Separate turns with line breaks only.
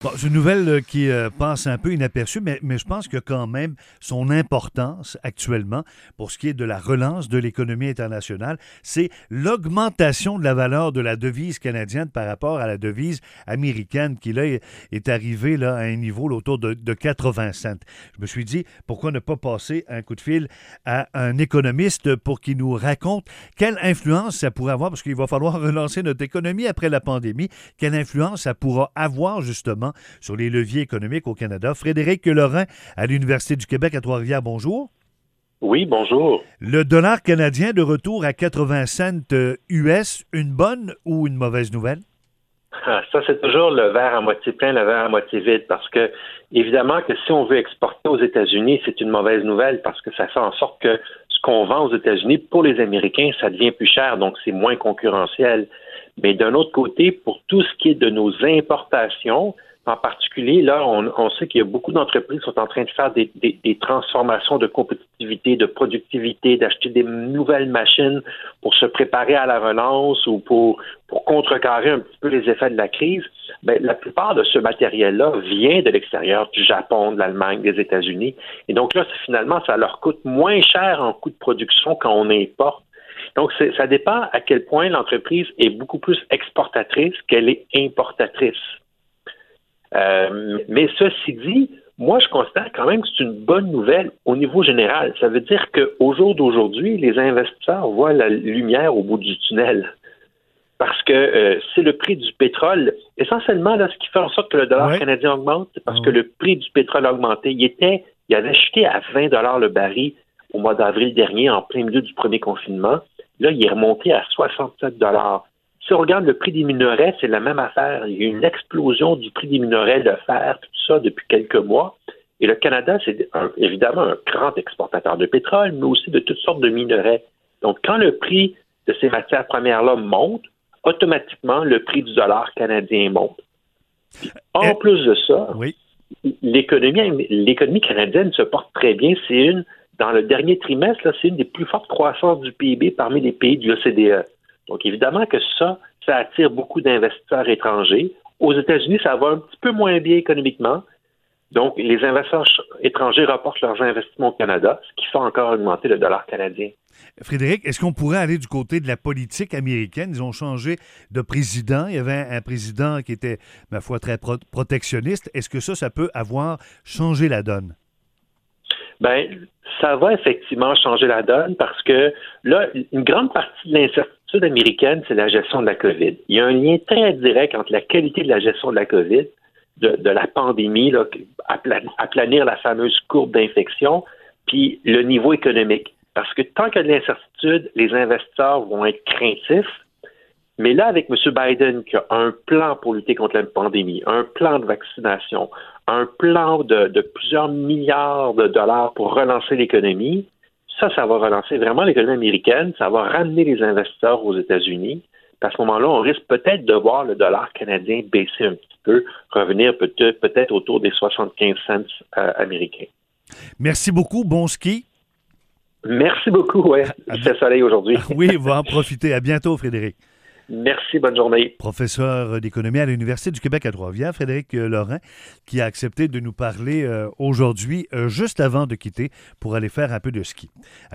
Bon, c'est une nouvelle qui passe un peu inaperçue, mais je pense que quand même son importance actuellement pour ce qui est de la relance de l'économie internationale, c'est l'augmentation de la valeur de la devise canadienne par rapport à la devise américaine qui là est arrivée là, à un niveau là, autour de 80 cents. Je me suis dit, pourquoi ne pas passer un coup de fil à un économiste pour qu'il nous raconte quelle influence ça pourrait avoir, parce qu'il va falloir relancer notre économie après la pandémie, quelle influence ça pourra avoir justement sur les leviers économiques au Canada. Frédéric Lorrain à l'Université du Québec à Trois-Rivières, bonjour.
Oui, bonjour.
Le dollar canadien de retour à 80 cents US, une bonne ou une mauvaise nouvelle?
Ah, ça, c'est toujours le verre à moitié plein, le verre à moitié vide, parce que, évidemment, que si on veut exporter aux États-Unis, c'est une mauvaise nouvelle, parce que ça fait en sorte que ce qu'on vend aux États-Unis, pour les Américains, ça devient plus cher, donc c'est moins concurrentiel. Mais d'un autre côté, pour tout ce qui est de nos importations, en particulier, là, on sait qu'il y a beaucoup d'entreprises qui sont en train de faire des transformations de compétitivité, de productivité, d'acheter des nouvelles machines pour se préparer à la relance ou pour contrecarrer un petit peu les effets de la crise. Bien, la plupart de ce matériel-là vient de l'extérieur, du Japon, de l'Allemagne, des États-Unis. Et donc là, finalement, ça leur coûte moins cher en coût de production quand on importe. Donc, ça dépend à quel point l'entreprise est beaucoup plus exportatrice qu'elle est importatrice. Mais ceci dit, moi, je considère quand même que c'est une bonne nouvelle au niveau général. Ça veut dire qu'au jour d'aujourd'hui, les investisseurs voient la lumière au bout du tunnel. Parce que c'est le prix du pétrole. Essentiellement, là, ce qui fait en sorte que le dollar canadien augmente, c'est parce que le prix du pétrole a augmenté. Il avait chuté à 20 $ le baril au mois d'avril dernier, en plein milieu du premier confinement. Là, il est remonté à 67 $. Si on regarde le prix des minerais, c'est la même affaire. Il y a eu une explosion du prix des minerais, le fer, tout ça, depuis quelques mois. Et le Canada, c'est évidemment un grand exportateur de pétrole, mais aussi de toutes sortes de minerais. Donc, quand le prix de ces matières premières-là monte, automatiquement, le prix du dollar canadien monte. En plus de ça, l'économie canadienne se porte très bien. Dans le dernier trimestre, là, c'est une des plus fortes croissances du PIB parmi les pays de l'OCDE. Donc, évidemment que ça attire beaucoup d'investisseurs étrangers. Aux États-Unis, ça va un petit peu moins bien économiquement. Donc, les investisseurs étrangers reportent leurs investissements au Canada, ce qui fait encore augmenter le dollar canadien.
Frédéric, est-ce qu'on pourrait aller du côté de la politique américaine? Ils ont changé de président. Il y avait un président qui était, ma foi, très protectionniste. Est-ce que ça peut avoir changé la donne?
Bien, ça va effectivement changer la donne parce que là, une grande partie de l'incertitude américaine, c'est la gestion de la COVID. Il y a un lien très direct entre la qualité de la gestion de la COVID, de la pandémie, là, aplanir la fameuse courbe d'infection, puis le niveau économique. Parce que tant qu'il y a de l'incertitude, les investisseurs vont être craintifs. Mais là, avec M. Biden, qui a un plan pour lutter contre la pandémie, un plan de vaccination, un plan de plusieurs milliards de dollars pour relancer l'économie, ça va relancer vraiment l'économie américaine, ça va ramener les investisseurs aux États-Unis. À ce moment-là, on risque peut-être de voir le dollar canadien baisser un petit peu, revenir peut-être autour des 75 cents américains.
Merci beaucoup. Bon ski.
Merci beaucoup. Ouais. Il fait soleil aujourd'hui.
Oui, va en profiter. À bientôt, Frédéric.
Merci, bonne journée.
Professeur d'économie à l'Université du Québec à Trois-Rivières, Frédéric Lorrain, qui a accepté de nous parler aujourd'hui, juste avant de quitter, pour aller faire un peu de ski.